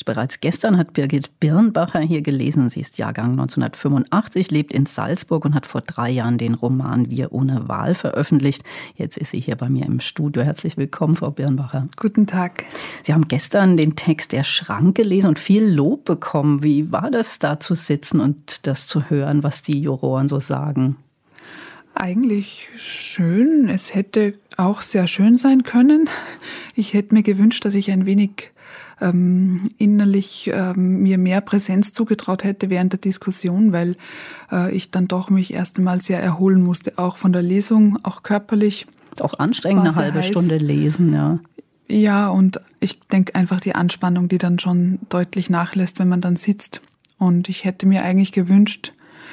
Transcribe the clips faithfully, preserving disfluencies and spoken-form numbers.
Bereits gestern hat Birgit Birnbacher hier gelesen. Sie ist Jahrgang neunzehnhundertfünfundachtzig, lebt in Salzburg und hat vor drei Jahren den Roman Wir ohne Wahl veröffentlicht. Jetzt ist sie hier bei mir im Studio. Herzlich willkommen, Frau Birnbacher. Guten Tag. Sie haben gestern den Text Der Schrank gelesen und viel Lob bekommen. Wie war das, da zu sitzen und das zu hören, was die Juroren so sagen? Eigentlich schön. Es hätte auch sehr schön sein können. Ich hätte mir gewünscht, dass ich ein wenig ähm, innerlich ähm, mir mehr Präsenz zugetraut hätte während der Diskussion, weil äh, ich dann doch mich erst einmal sehr erholen musste, auch von der Lesung, auch körperlich. Ist auch anstrengend, eine halbe heiß. Stunde lesen, ja. Ja, und ich denke einfach die Anspannung, die dann schon deutlich nachlässt, wenn man dann sitzt. Und ich hätte mir eigentlich gewünscht,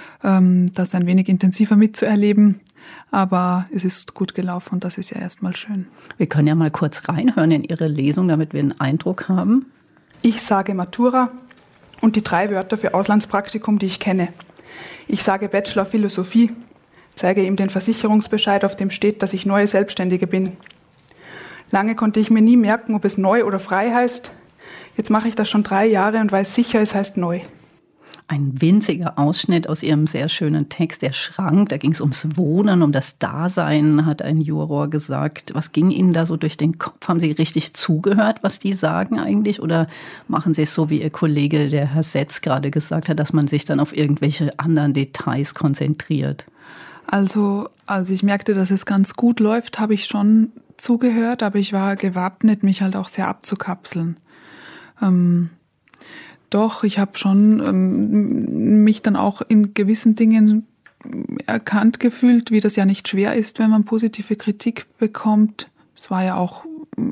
das ein wenig intensiver mitzuerleben. Aber es ist gut gelaufen und das ist ja erstmal schön. Wir können ja mal kurz reinhören in Ihre Lesung, damit wir einen Eindruck haben. Ich sage Matura und die drei Wörter für Auslandspraktikum, die ich kenne. Ich sage Bachelor Philosophie, zeige ihm den Versicherungsbescheid, auf dem steht, dass ich neue Selbstständige bin. Lange konnte ich mir nie merken, ob es neu oder frei heißt. Jetzt mache ich das schon drei Jahre und weiß sicher, es heißt neu. Ein winziger Ausschnitt aus Ihrem sehr schönen Text, Der Schrank. Da ging es ums Wohnen, um das Dasein, hat ein Juror gesagt. Was ging Ihnen da so durch den Kopf? Haben Sie richtig zugehört, was die sagen eigentlich? Oder machen Sie es so, wie Ihr Kollege, der Herr Setz, gerade gesagt hat, dass man sich dann auf irgendwelche anderen Details konzentriert? Also, als ich merkte, dass es ganz gut läuft, habe ich schon zugehört. Aber ich war gewappnet, mich halt auch sehr abzukapseln. Ähm Doch, ich habe schon ähm, mich dann auch in gewissen Dingen erkannt gefühlt, wie das ja nicht schwer ist, wenn man positive Kritik bekommt. Es war ja auch,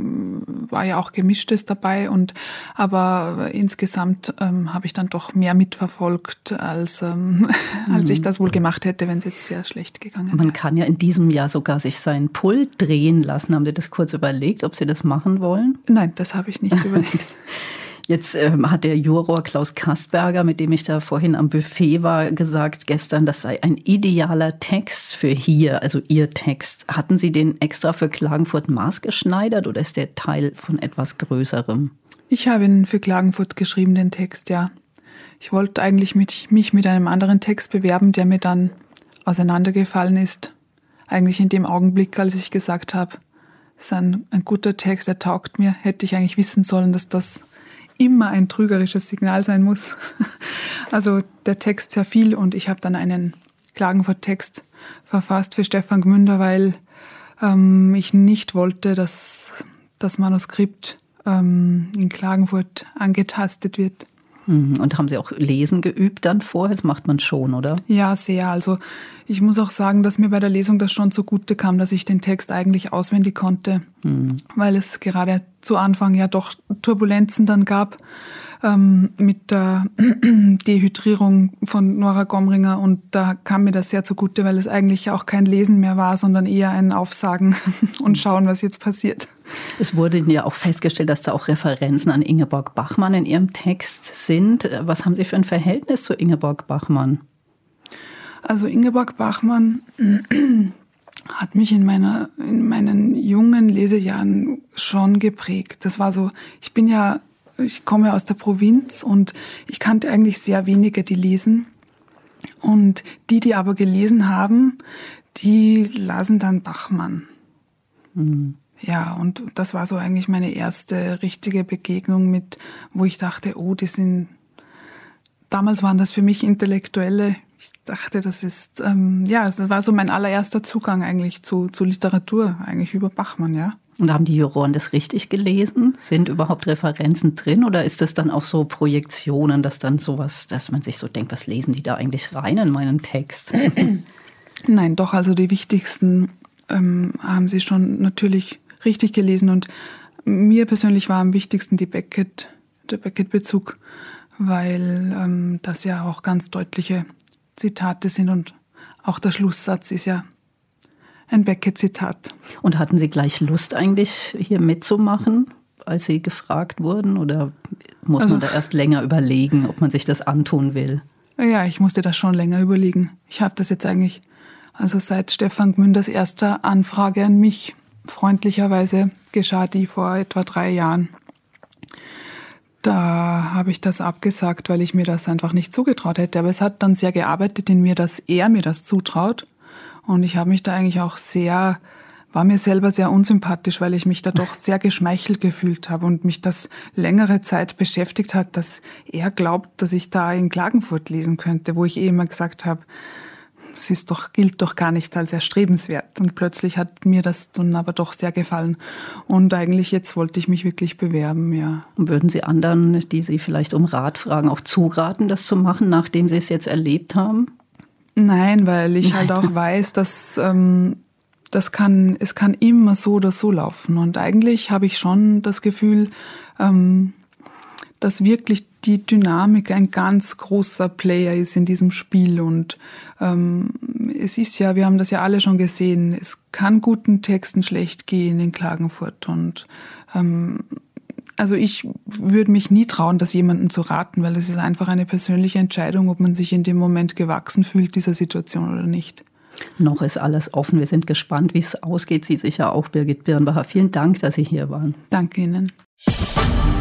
war ja auch Gemischtes dabei, und, aber insgesamt ähm, habe ich dann doch mehr mitverfolgt, als, ähm, mhm. als ich das wohl gemacht hätte, wenn es jetzt sehr schlecht gegangen wäre. Man kann ja in diesem Jahr sogar sich sein Pult drehen lassen. Haben Sie das kurz überlegt, ob Sie das machen wollen? Nein, das habe ich nicht überlegt. Jetzt ähm, hat der Juror Klaus Kastberger, mit dem ich da vorhin am Buffet war, gesagt gestern, das sei ein idealer Text für hier, also Ihr Text. Hatten Sie den extra für Klagenfurt maßgeschneidert oder ist der Teil von etwas Größerem? Ich habe ihn für Klagenfurt geschrieben, den Text, ja. Ich wollte eigentlich mit, mich mit einem anderen Text bewerben, der mir dann auseinandergefallen ist. Eigentlich in dem Augenblick, als ich gesagt habe, es ist ein, ein guter Text, der taugt mir, hätte ich eigentlich wissen sollen, dass das immer ein trügerisches Signal sein muss. Also der Text sehr viel, und ich habe dann einen Klagenfurt-Text verfasst für Stefan Gmünder, weil ähm, ich nicht wollte, dass das Manuskript ähm, in Klagenfurt angetastet wird. Und haben Sie auch Lesen geübt dann vorher? Das macht man schon, oder? Ja, sehr. Also ich muss auch sagen, dass mir bei der Lesung das schon zugute kam, dass ich den Text eigentlich auswendig konnte, mhm. weil es gerade zu Anfang ja doch Turbulenzen dann gab ähm, mit der Dehydrierung von Nora Gomringer, und da kam mir das sehr zugute, weil es eigentlich auch kein Lesen mehr war, sondern eher ein Aufsagen und schauen, was jetzt passiert. Es wurde ja auch festgestellt, dass da auch Referenzen an Ingeborg Bachmann in Ihrem Text sind. Was haben Sie für ein Verhältnis zu Ingeborg Bachmann? Also Ingeborg Bachmann hat mich in, meiner, in meinen jungen Lesejahren schon geprägt. Das war so, ich bin ja, ich komme ja aus der Provinz und ich kannte eigentlich sehr wenige, die lesen. Und die, die aber gelesen haben, die lasen dann Bachmann. Mhm. Ja, und das war so eigentlich meine erste richtige Begegnung mit, wo ich dachte, oh, die sind, damals waren das für mich Intellektuelle. Ich dachte, das ist, ähm, ja, das war so mein allererster Zugang eigentlich zu, zu Literatur, eigentlich über Bachmann, ja. Und haben die Juroren das richtig gelesen? Sind überhaupt Referenzen drin, oder ist das dann auch so Projektionen, dass dann sowas, dass man sich so denkt, was lesen die da eigentlich rein in meinen Text? Nein, doch, also die wichtigsten ähm, haben sie schon natürlich richtig gelesen, und mir persönlich war am wichtigsten die Beckett, der Beckett-Bezug, weil ähm, das ja auch ganz deutliche Zitate sind, und auch der Schlusssatz ist ja ein Beckett-Zitat. Und hatten Sie gleich Lust eigentlich hier mitzumachen, als Sie gefragt wurden, oder muss also, man da erst länger überlegen, ob man sich das antun will? Ja, ich musste das schon länger überlegen. Ich habe das jetzt eigentlich, also seit Stefan Gmünders erster Anfrage an mich, freundlicherweise geschah die vor etwa drei Jahren. Da habe ich das abgesagt, weil ich mir das einfach nicht zugetraut hätte. Aber es hat dann sehr gearbeitet in mir, dass er mir das zutraut. Und ich habe mich da eigentlich auch sehr, war mir selber sehr unsympathisch, weil ich mich da doch sehr geschmeichelt gefühlt habe und mich das längere Zeit beschäftigt hat, dass er glaubt, dass ich da in Klagenfurt lesen könnte, wo ich eh immer gesagt habe, das ist doch, gilt doch gar nicht als erstrebenswert. Und plötzlich hat mir das dann aber doch sehr gefallen. Und eigentlich jetzt wollte ich mich wirklich bewerben, ja. Würden Sie anderen, die Sie vielleicht um Rat fragen, auch zuraten, das zu machen, nachdem Sie es jetzt erlebt haben? Nein, weil ich halt auch weiß, dass ähm, das kann, es kann immer so oder so laufen. Und eigentlich habe ich schon das Gefühl, ähm, dass wirklich die Dynamik ein ganz großer Player ist in diesem Spiel. Und ähm, es ist ja, wir haben das ja alle schon gesehen, es kann guten Texten schlecht gehen in Klagenfurt. Und ähm, also ich würde mich nie trauen, das jemandem zu raten, weil es ist einfach eine persönliche Entscheidung, ob man sich in dem Moment gewachsen fühlt, dieser Situation oder nicht. Noch ist alles offen. Wir sind gespannt, wie es ausgeht. Sie sicher auch, Birgit Birnbacher. Vielen Dank, dass Sie hier waren. Danke Ihnen.